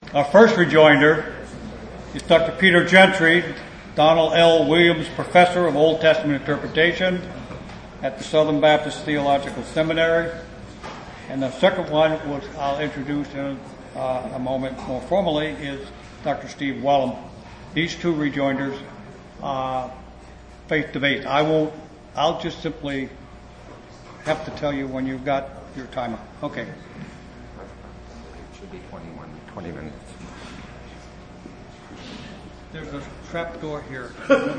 Our first rejoinder is Dr. Peter Gentry, Donald L. Williams Professor of Old Testament Interpretation at the Southern Baptist Theological Seminary. And the second one, which I'll introduce in a moment more formally, is Dr. Steve Wellum. These two rejoinders faith-to-faith. I'll just simply have to tell you when you've got your timer. Okay. It should be 20 minutes. There's a trap door here.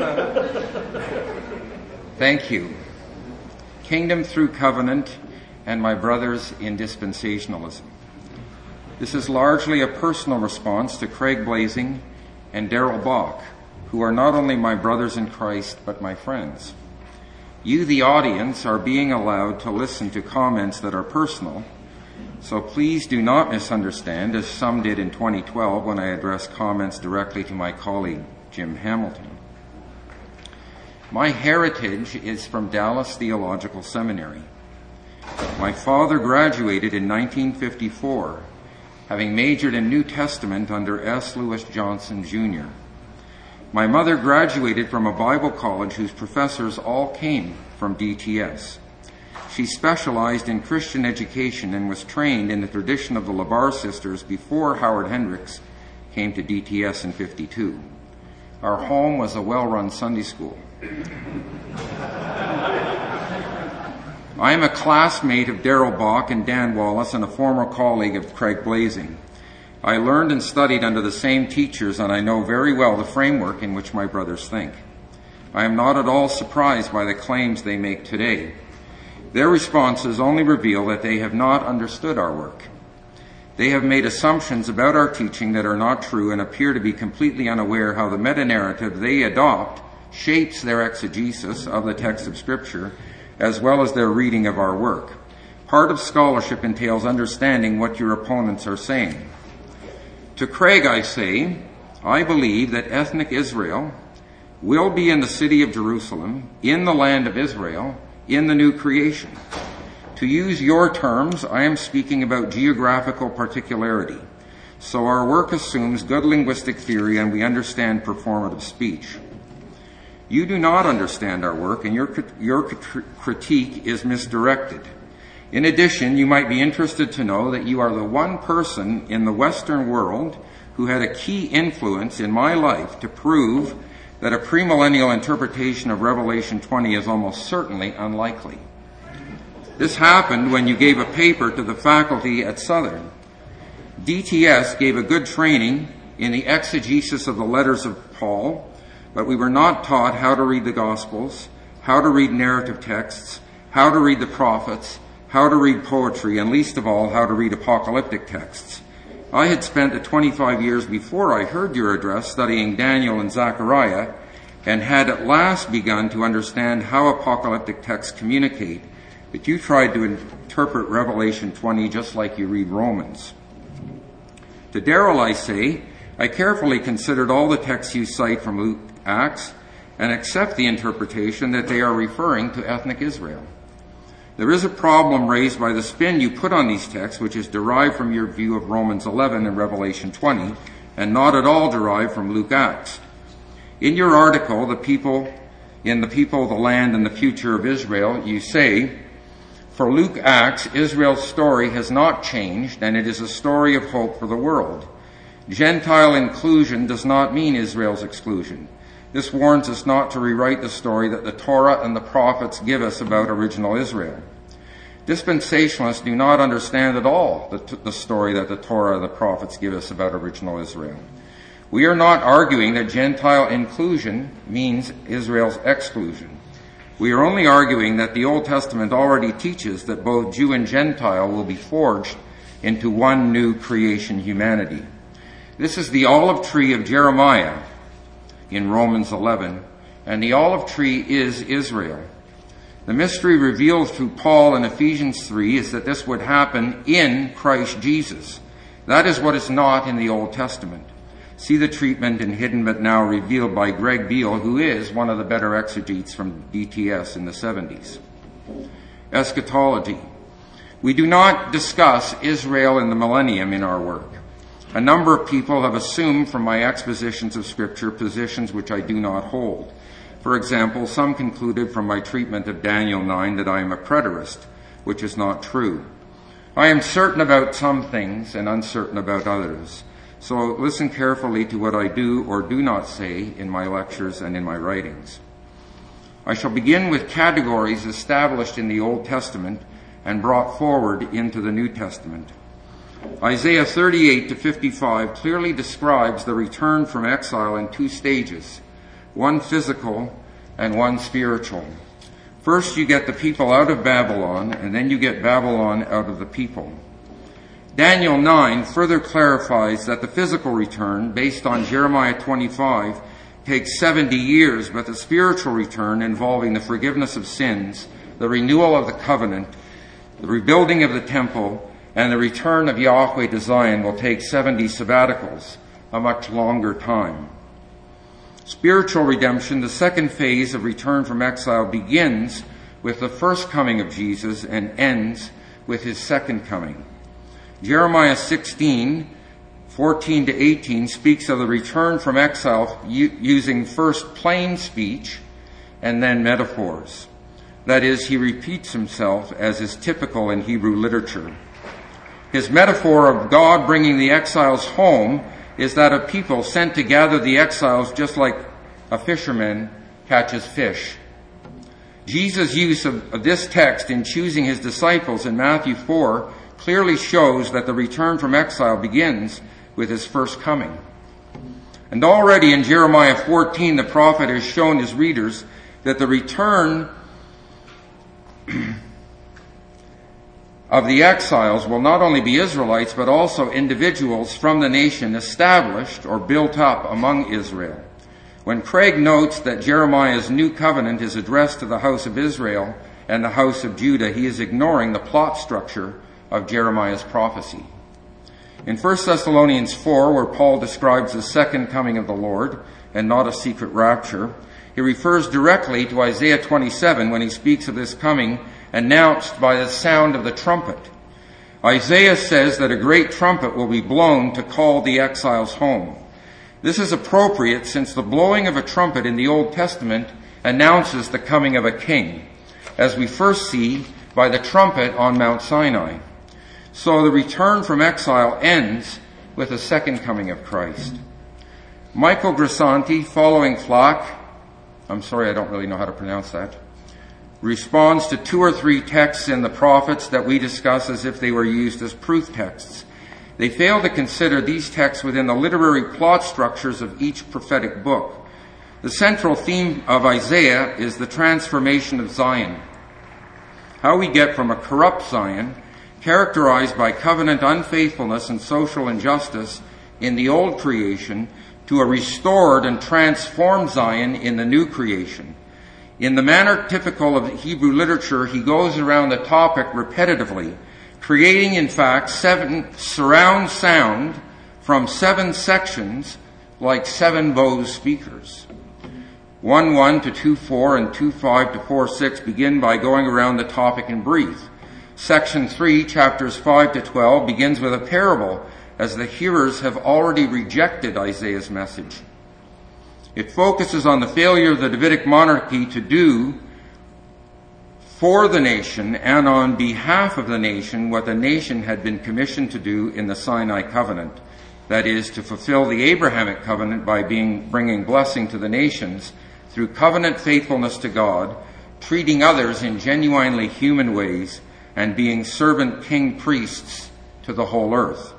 Thank you. Kingdom through covenant and my brothers in dispensationalism. This is largely a personal response to Craig Blazing and Darrell Bock, who are not only my brothers in Christ, but my friends. You, the audience, are being allowed to listen to comments that are personal, so please do not misunderstand, as some did in 2012 when I addressed comments directly to my colleague, Jim Hamilton. My heritage is from Dallas Theological Seminary. My father graduated in 1954, having majored in New Testament under S. Lewis Johnson, Jr. My mother graduated from a Bible college whose professors all came from DTS. She specialized in Christian education and was trained in the tradition of the LaBar sisters before Howard Hendricks came to DTS in '52. Our home was a well-run Sunday school. I am a classmate of Darrell Bock and Dan Wallace and a former colleague of Craig Blazing. I learned and studied under the same teachers, and I know very well the framework in which my brothers think. I am not at all surprised by the claims they make today. Their responses only reveal that they have not understood our work. They have made assumptions about our teaching that are not true and appear to be completely unaware how the meta-narrative they adopt shapes their exegesis of the text of Scripture, as well as their reading of our work. Part of scholarship entails understanding what your opponents are saying. To Craig I say, I believe that ethnic Israel will be in the city of Jerusalem, in the land of Israel, in the new creation. To use your terms, I am speaking about geographical particularity. So our work assumes good linguistic theory and we understand performative speech. You do not understand our work and your critique is misdirected. In addition, you might be interested to know that you are the one person in the Western world who had a key influence in my life to prove that a premillennial interpretation of Revelation 20 is almost certainly unlikely. This happened when you gave a paper to the faculty at Southern. DTS gave a good training in the exegesis of the letters of Paul, but we were not taught how to read the Gospels, how to read narrative texts, how to read the prophets, how to read poetry, and least of all, how to read apocalyptic texts. I had spent the 25 years before I heard your address studying Daniel and Zechariah, and had at last begun to understand how apocalyptic texts communicate, but you tried to interpret Revelation 20 just like you read Romans. To Darrell I say, I carefully considered all the texts you cite from Luke, Acts, and accept the interpretation that they are referring to ethnic Israel. There is a problem raised by the spin you put on these texts, which is derived from your view of Romans 11 and Revelation 20, and not at all derived from Luke Acts. In your article, The People, the Land, and the Future of Israel, you say, for Luke Acts, Israel's story has not changed, and it is a story of hope for the world. Gentile inclusion does not mean Israel's exclusion. This warns us not to rewrite the story that the Torah and the prophets give us about original Israel. Dispensationalists do not understand at all the story that the Torah and the prophets give us about original Israel. We are not arguing that Gentile inclusion means Israel's exclusion. We are only arguing that the Old Testament already teaches that both Jew and Gentile will be forged into one new creation humanity. This is the olive tree of Jeremiah in Romans 11, and the olive tree is Israel. The mystery revealed through Paul in Ephesians 3 is that this would happen in Christ Jesus. That is what is not in the Old Testament. See the treatment in Hidden But Now Revealed by Greg Beale, who is one of the better exegetes from DTS in the 70s. Eschatology. We do not discuss Israel in the millennium in our work. A number of people have assumed from my expositions of Scripture positions which I do not hold. For example, some concluded from my treatment of Daniel 9 that I am a preterist, which is not true. I am certain about some things and uncertain about others. So listen carefully to what I do or do not say in my lectures and in my writings. I shall begin with categories established in the Old Testament and brought forward into the New Testament. Isaiah 38 to 55 clearly describes the return from exile in two stages, one physical and one spiritual. First you get the people out of Babylon, and then you get Babylon out of the people. Daniel 9 further clarifies that the physical return, based on Jeremiah 25, takes 70 years, but the spiritual return, involving the forgiveness of sins, the renewal of the covenant, the rebuilding of the temple, and the return of Yahweh to Zion, will take 70 sabbaticals, a much longer time. Spiritual redemption, the second phase of return from exile, begins with the first coming of Jesus and ends with his second coming. Jeremiah 16:14 to 18 speaks of the return from exile using first plain speech and then metaphors. That is, he repeats himself as is typical in Hebrew literature. His metaphor of God bringing the exiles home is that of people sent to gather the exiles just like a fisherman catches fish. Jesus' use of this text in choosing his disciples in Matthew 4 clearly shows that the return from exile begins with his first coming. And already in Jeremiah 14, the prophet has shown his readers that the return of the exiles will not only be Israelites, but also individuals from the nation established or built up among Israel. When Craig notes that Jeremiah's new covenant is addressed to the house of Israel and the house of Judah, he is ignoring the plot structure of Jeremiah's prophecy. In 1 Thessalonians 4, where Paul describes the second coming of the Lord and not a secret rapture, he refers directly to Isaiah 27 when he speaks of this coming announced by the sound of the trumpet. Isaiah says that a great trumpet will be blown to call the exiles home. This is appropriate since the blowing of a trumpet in the Old Testament announces the coming of a king, as we first see by the trumpet on Mount Sinai. So the return from exile ends with the second coming of Christ. Michael Grisanti, following Flack, I'm sorry, I don't really know how to pronounce that, responds to 2 or 3 texts in the prophets that we discuss as if they were used as proof texts. They fail to consider these texts within the literary plot structures of each prophetic book. The central theme of Isaiah is the transformation of Zion. How we get from a corrupt Zion, characterized by covenant unfaithfulness and social injustice in the old creation, to a restored and transformed Zion in the new creation. In the manner typical of Hebrew literature, he goes around the topic repetitively, creating, in fact, 7 surround sound from 7 sections like 7 Bose speakers. 1:1 to 2:4 and 2:5 to 4:6 begin by going around the topic in brief. Section 3, chapters 5 to 12, begins with a parable, as the hearers have already rejected Isaiah's message. It focuses on the failure of the Davidic monarchy to do for the nation and on behalf of the nation what the nation had been commissioned to do in the Sinai covenant. That is, to fulfill the Abrahamic covenant by bringing blessing to the nations through covenant faithfulness to God, treating others in genuinely human ways, and being servant king priests to the whole earth.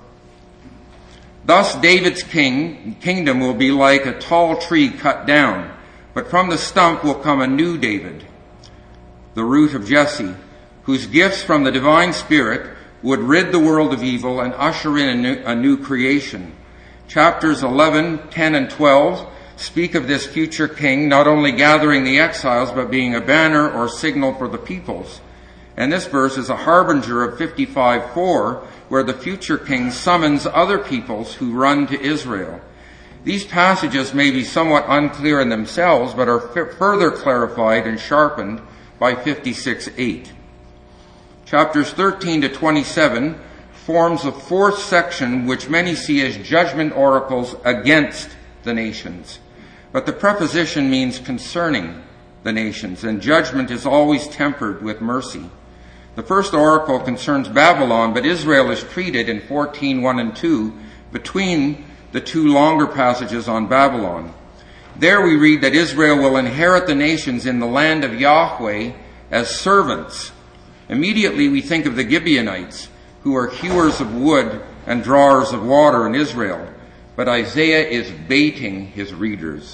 Thus David's kingdom will be like a tall tree cut down, but from the stump will come a new David, the root of Jesse, whose gifts from the divine Spirit would rid the world of evil and usher in a new creation. Chapters 11, 10, and 12 speak of this future king not only gathering the exiles, but being a banner or signal for the peoples. And this verse is a harbinger of 55:4, where the future king summons other peoples who run to Israel. These passages may be somewhat unclear in themselves, but are further clarified and sharpened by 56:8. Chapters 13 to 27 forms a fourth section which many see as judgment oracles against the nations. But the preposition means concerning the nations, and judgment is always tempered with mercy. The first oracle concerns Babylon, but Israel is treated in 14:1 and 2 between the two longer passages on Babylon. There we read that Israel will inherit the nations in the land of Yahweh as servants. Immediately we think of the Gibeonites, who are hewers of wood and drawers of water in Israel. But Isaiah is baiting his readers.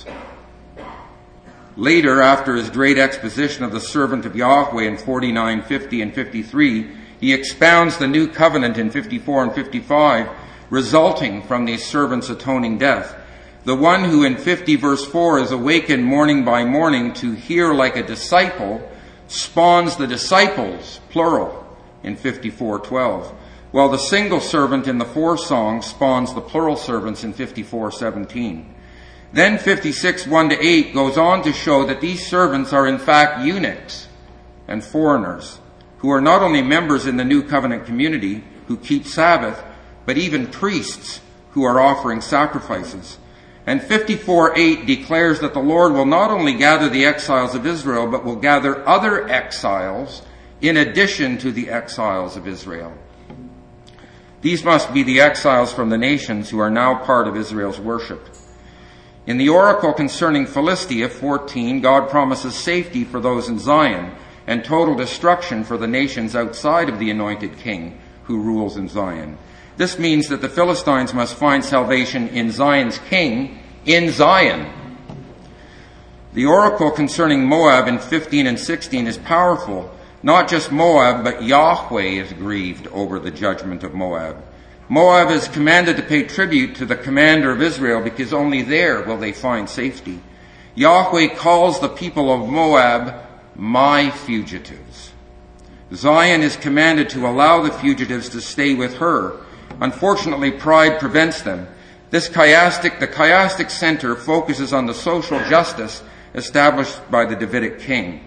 Later, after his great exposition of the servant of Yahweh in 49, 50, and 53, he expounds the new covenant in 54 and 55, resulting from these servants' atoning death. The one who in 50 verse 4 is awakened morning by morning to hear like a disciple spawns the disciples, plural, in 54:12, while the single servant in the 4 songs spawns the plural servants in 54:17. Then 56:1-8 goes on to show that these servants are in fact eunuchs and foreigners who are not only members in the new covenant community who keep Sabbath, but even priests who are offering sacrifices. And 54:8 declares that the Lord will not only gather the exiles of Israel, but will gather other exiles in addition to the exiles of Israel. These must be the exiles from the nations who are now part of Israel's worship. In the oracle concerning Philistia 14, God promises safety for those in Zion and total destruction for the nations outside of the anointed king who rules in Zion. This means that the Philistines must find salvation in Zion's king, in Zion. The oracle concerning Moab in 15 and 16 is powerful. Not just Moab, but Yahweh is grieved over the judgment of Moab. Moab is commanded to pay tribute to the commander of Israel because only there will they find safety. Yahweh calls the people of Moab my fugitives. Zion is commanded to allow the fugitives to stay with her. Unfortunately, pride prevents them. The chiastic center focuses on the social justice established by the Davidic king.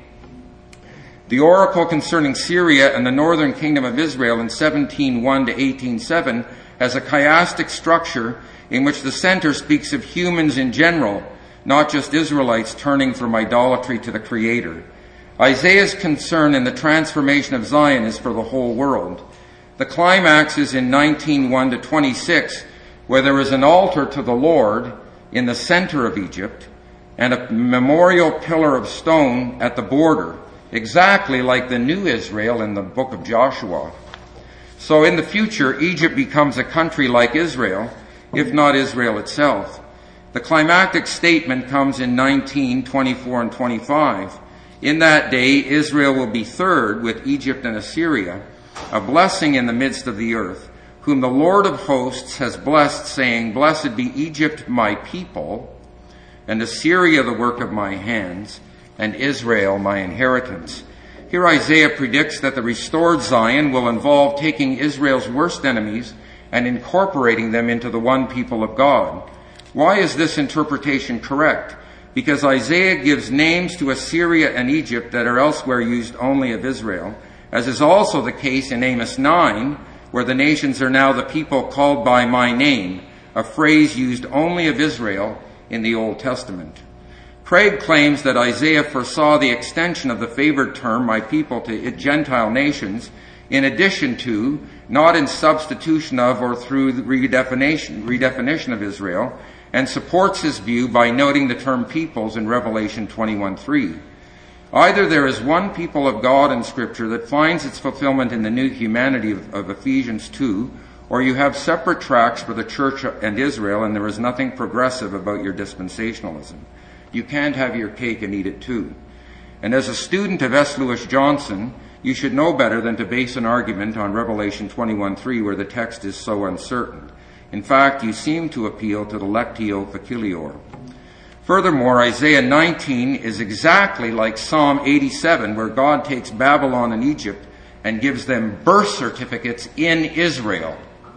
The oracle concerning Syria and the northern kingdom of Israel in 17:1 to 18:7 has a chiastic structure in which the center speaks of humans in general, not just Israelites turning from idolatry to the Creator. Isaiah's concern in the transformation of Zion is for the whole world. The climax is in 19:1 to 26, where there is an altar to the Lord in the center of Egypt and a memorial pillar of stone at the border, exactly like the new Israel in the book of Joshua. So in the future, Egypt becomes a country like Israel, if not Israel itself. The climactic statement comes in 19:24 and 25. In that day, Israel will be third with Egypt and Assyria, a blessing in the midst of the earth, whom the Lord of hosts has blessed, saying, Blessed be Egypt, my people, and Assyria, the work of my hands, and Israel, my inheritance. Here Isaiah predicts that the restored Zion will involve taking Israel's worst enemies and incorporating them into the one people of God. Why is this interpretation correct? Because Isaiah gives names to Assyria and Egypt that are elsewhere used only of Israel, as is also the case in Amos 9, where the nations are now the people called by my name, a phrase used only of Israel in the Old Testament. Craig claims that Isaiah foresaw the extension of the favored term, my people, to Gentile nations, in addition to, not in substitution of or through the redefinition of Israel, and supports his view by noting the term peoples in Revelation 21:3. Either there is one people of God in Scripture that finds its fulfillment in the new humanity of Ephesians 2, or you have separate tracts for the church and Israel, and there is nothing progressive about your dispensationalism. You can't have your cake and eat it too. And as a student of S. Lewis Johnson, you should know better than to base an argument on Revelation 21:3 where the text is so uncertain. In fact, you seem to appeal to the lectio facilior. Furthermore, Isaiah 19 is exactly like Psalm 87, where God takes Babylon and Egypt and gives them birth certificates in Israel.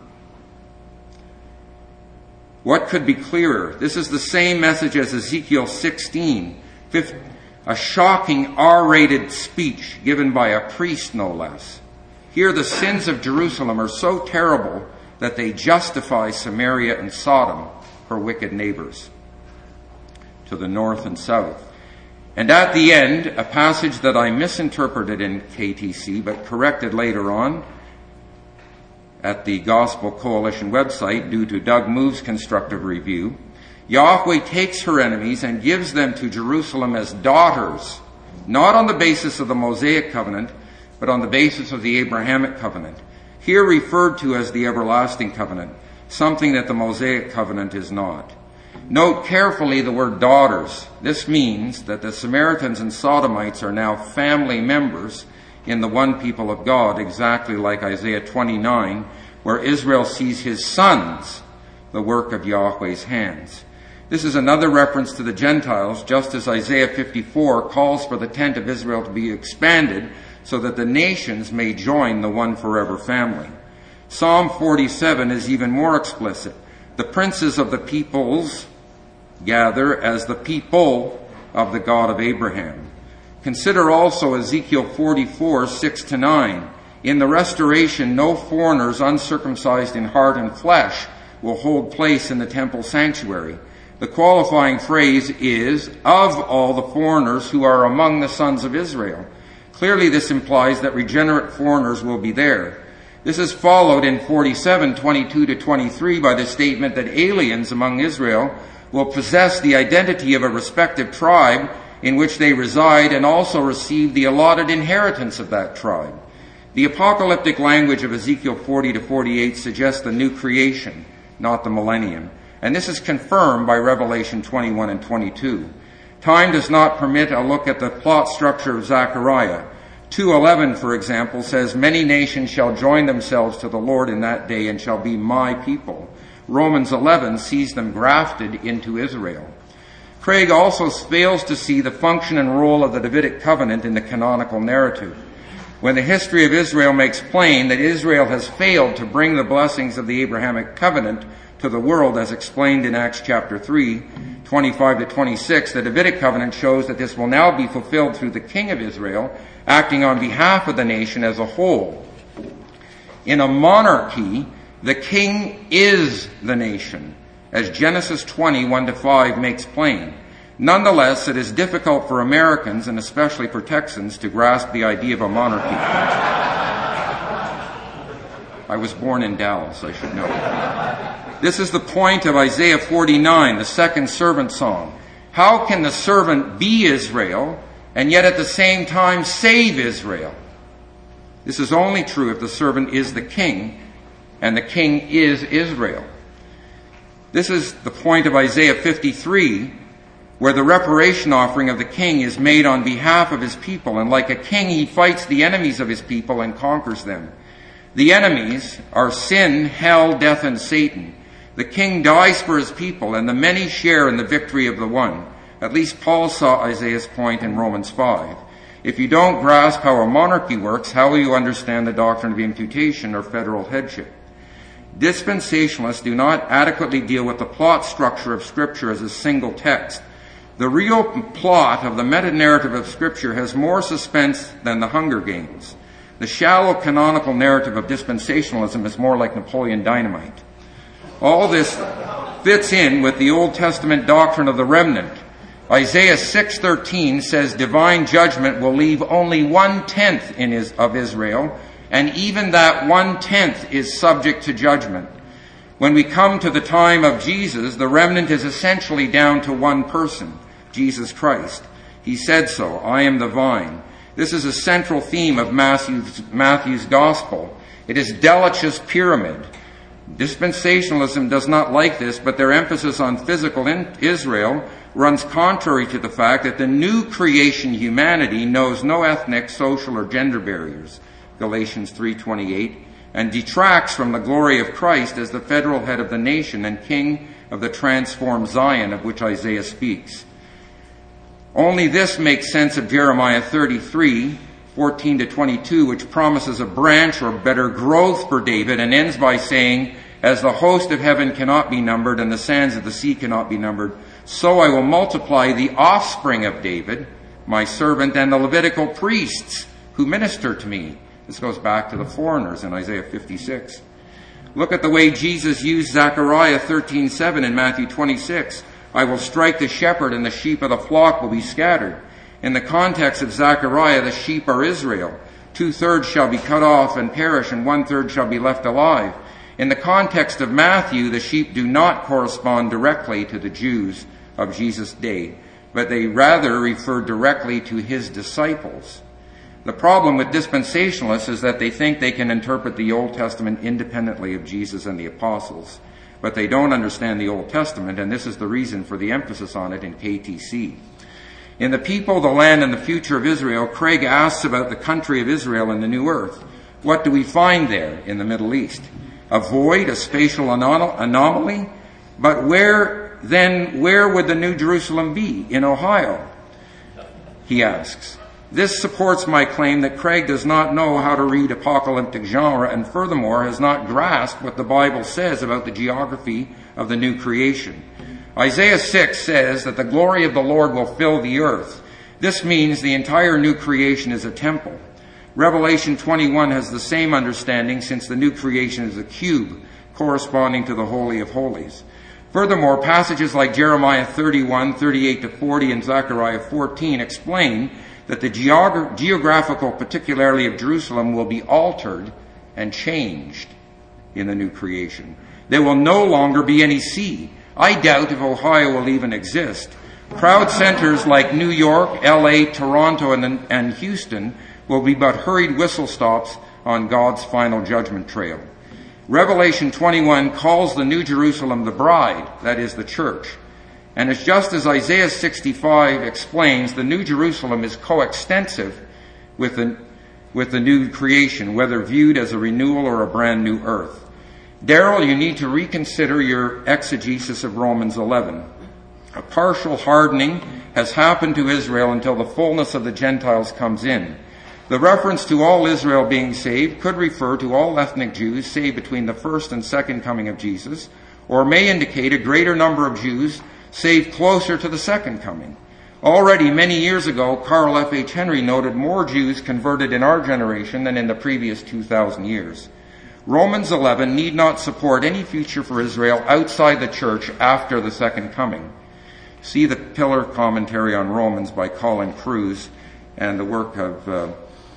What could be clearer? This is the same message as Ezekiel 16, a shocking R-rated speech given by a priest, no less. Here the sins of Jerusalem are so terrible that they justify Samaria and Sodom, her wicked neighbors, to the north and south. And at the end, a passage that I misinterpreted in KTC but corrected later on at the Gospel Coalition website due to Doug Move's constructive review, Yahweh takes her enemies and gives them to Jerusalem as daughters, not on the basis of the Mosaic covenant, but on the basis of the Abrahamic covenant, here referred to as the everlasting covenant, something that the Mosaic covenant is not. Note carefully the word daughters. This means that the Samaritans and Sodomites are now family members in the one people of God, exactly like Isaiah 29, where Israel sees his sons, the work of Yahweh's hands. This is another reference to the Gentiles, just as Isaiah 54 calls for the tent of Israel to be expanded so that the nations may join the one forever family. Psalm 47 is even more explicit. The princes of the peoples gather as the people of the God of Abraham. Consider also Ezekiel 44, 6-9. In the restoration, no foreigners uncircumcised in heart and flesh will hold place in the temple sanctuary. The qualifying phrase is, of all the foreigners who are among the sons of Israel. Clearly this implies that regenerate foreigners will be there. This is followed in 47, 22-23 by the statement that aliens among Israel will possess the identity of a respective tribe in which they reside and also receive the allotted inheritance of that tribe. The apocalyptic language of Ezekiel 40-48 suggests the new creation, not the millennium. And this is confirmed by Revelation 21 and 22. Time does not permit a look at the plot structure of Zechariah. 2:11, for example, says, "Many nations shall join themselves to the Lord in that day and shall be my people." Romans 11 sees them grafted into Israel. Craig also fails to see the function and role of the Davidic covenant in the canonical narrative. When the history of Israel makes plain that Israel has failed to bring the blessings of the Abrahamic covenant to the world, as explained in Acts chapter 3, 25-26, the Davidic covenant shows that this will now be fulfilled through the King of Israel, acting on behalf of the nation as a whole. In a monarchy, the king is the nation, as Genesis 20, 1-5 makes plain. Nonetheless, it is difficult for Americans, and especially for Texans, to grasp the idea of a monarchy. I was born in Dallas, I should know. This is the point of Isaiah 49, the second servant song. How can the servant be Israel and yet at the same time save Israel? This is only true if the servant is the king and the king is Israel. This is the point of Isaiah 53, where the reparation offering of the king is made on behalf of his people, and like a king he fights the enemies of his people and conquers them. The enemies are sin, hell, death, and Satan. The king dies for his people, and the many share in the victory of the one. At least Paul saw Isaiah's point in Romans 5. If you don't grasp how a monarchy works, how will you understand the doctrine of imputation or federal headship? Dispensationalists do not adequately deal with the plot structure of Scripture as a single text. The real plot of the meta-narrative of Scripture has more suspense than the Hunger Games. The shallow canonical narrative of dispensationalism is more like Napoleon Dynamite. All this fits in with the Old Testament doctrine of the remnant. Isaiah 6:13 says divine judgment will leave only 1/10 of Israel, and even that 1/10 is subject to judgment. When we come to the time of Jesus, the remnant is essentially down to one person, Jesus Christ. He said so, "I am the vine." This is a central theme of Matthew's gospel. It is Delitzsch's pyramid. Dispensationalism does not like this, but their emphasis on physical Israel runs contrary to the fact that the new creation humanity knows no ethnic, social, or gender barriers, Galatians 3:28, and detracts from the glory of Christ as the federal head of the nation and king of the transformed Zion of which Isaiah speaks. Only this makes sense of Jeremiah 33, 14-22, which promises a branch or better growth for David and ends by saying, "As the host of heaven cannot be numbered and the sands of the sea cannot be numbered, so I will multiply the offspring of David, my servant, and the Levitical priests who minister to me. This goes back to the foreigners in Isaiah 56. Look at the way Jesus used Zechariah 13:7 in Matthew 26. I will strike the shepherd and the sheep of the flock will be scattered. In the context of Zechariah, the sheep are Israel. 2/3 shall be cut off and perish, and 1/3 shall be left alive. In the context of Matthew, the sheep do not correspond directly to the Jews of Jesus' day, but they rather refer directly to his disciples. The problem with dispensationalists is that they think they can interpret the Old Testament independently of Jesus and the apostles, but they don't understand the Old Testament, and this is the reason for the emphasis on it in KTC. In The People, the Land, and the Future of Israel, Craig asks about the country of Israel and the new earth. What do we find there in the Middle East? A void, a spatial anomaly? But where would the New Jerusalem be? In Ohio? He asks. This supports my claim that Craig does not know how to read apocalyptic genre and furthermore has not grasped what the Bible says about the geography of the new creation. Isaiah 6 says that the glory of the Lord will fill the earth. This means the entire new creation is a temple. Revelation 21 has the same understanding since the new creation is a cube corresponding to the Holy of Holies. Furthermore, passages like Jeremiah 31, 38-40 and Zechariah 14 explain that the geographical particularity of Jerusalem will be altered and changed in the new creation. There will no longer be any sea. I doubt if Ohio will even exist. Crowd centers like New York, LA, Toronto, and Houston will be but hurried whistle stops on God's final judgment trail. Revelation 21 calls the New Jerusalem the bride, that is the church. And it's just as Isaiah 65 explains, the New Jerusalem is coextensive with the new creation, whether viewed as a renewal or a brand new earth. Daryl, you need to reconsider your exegesis of Romans 11. A partial hardening has happened to Israel until the fullness of the Gentiles comes in. The reference to all Israel being saved could refer to all ethnic Jews saved between the first and second coming of Jesus, or may indicate a greater number of Jews saved closer to the second coming. Already many years ago, Carl F. H. Henry noted more Jews converted in our generation than in the previous 2,000 years. Romans 11 need not support any future for Israel outside the church after the second coming. See the pillar commentary on Romans by Colin Cruz and the work of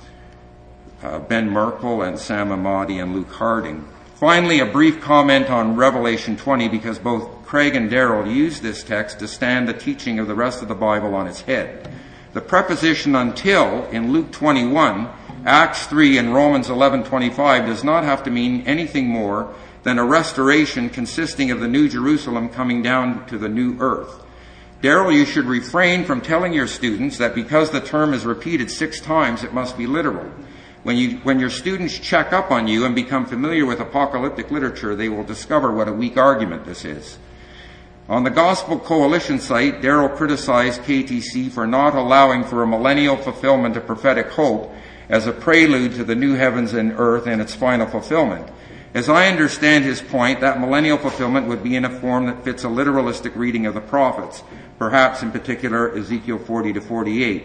Ben Merkel and Sam Ahmadi and Luke Harding. Finally, a brief comment on Revelation 20, because both Craig and Daryl use this text to stand the teaching of the rest of the Bible on its head. The preposition until in Luke 21, Acts 3, and Romans 11:25 does not have to mean anything more than a restoration consisting of the New Jerusalem coming down to the new earth. Daryl, you should refrain from telling your students that because the term is repeated 6 times, it must be literal. When your students check up on you and become familiar with apocalyptic literature, they will discover what a weak argument this is. On the Gospel Coalition site, Daryl criticized KTC for not allowing for a millennial fulfillment of prophetic hope as a prelude to the new heavens and earth and its final fulfillment. As I understand his point, that millennial fulfillment would be in a form that fits a literalistic reading of the prophets, perhaps in particular Ezekiel 40-48.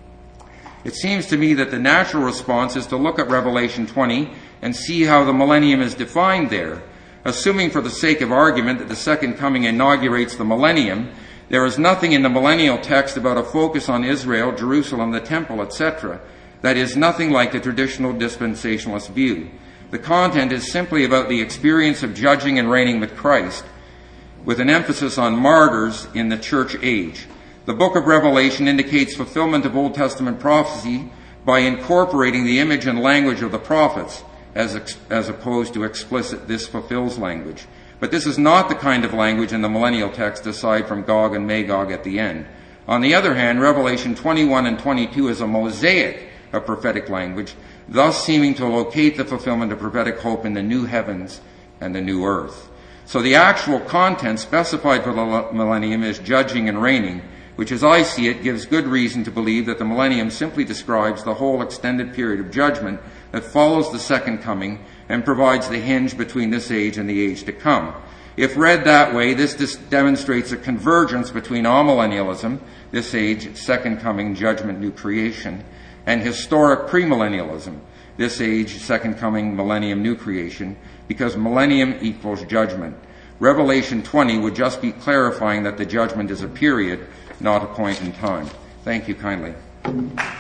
It seems to me that the natural response is to look at Revelation 20 and see how the millennium is defined there. Assuming for the sake of argument that the second coming inaugurates the millennium, there is nothing in the millennial text about a focus on Israel, Jerusalem, the temple, etc. That is nothing like the traditional dispensationalist view. The content is simply about the experience of judging and reigning with Christ, with an emphasis on martyrs in the church age. The book of Revelation indicates fulfillment of Old Testament prophecy by incorporating the image and language of the prophets, as opposed to explicit "this fulfills" language. But this is not the kind of language in the millennial text aside from Gog and Magog at the end. On the other hand, Revelation 21 and 22 is a mosaic of prophetic language, thus seeming to locate the fulfillment of prophetic hope in the new heavens and the new earth. So the actual content specified for the millennium is judging and reigning, which as I see it gives good reason to believe that the millennium simply describes the whole extended period of judgment that follows the second coming and provides the hinge between this age and the age to come. If read that way, this demonstrates a convergence between amillennialism, this age, second coming, judgment, new creation, and historic premillennialism. this age, second coming, millennium, new creation, because millennium equals judgment. Revelation 20 would just be clarifying that the judgment is a period, not a point in time. Thank you kindly.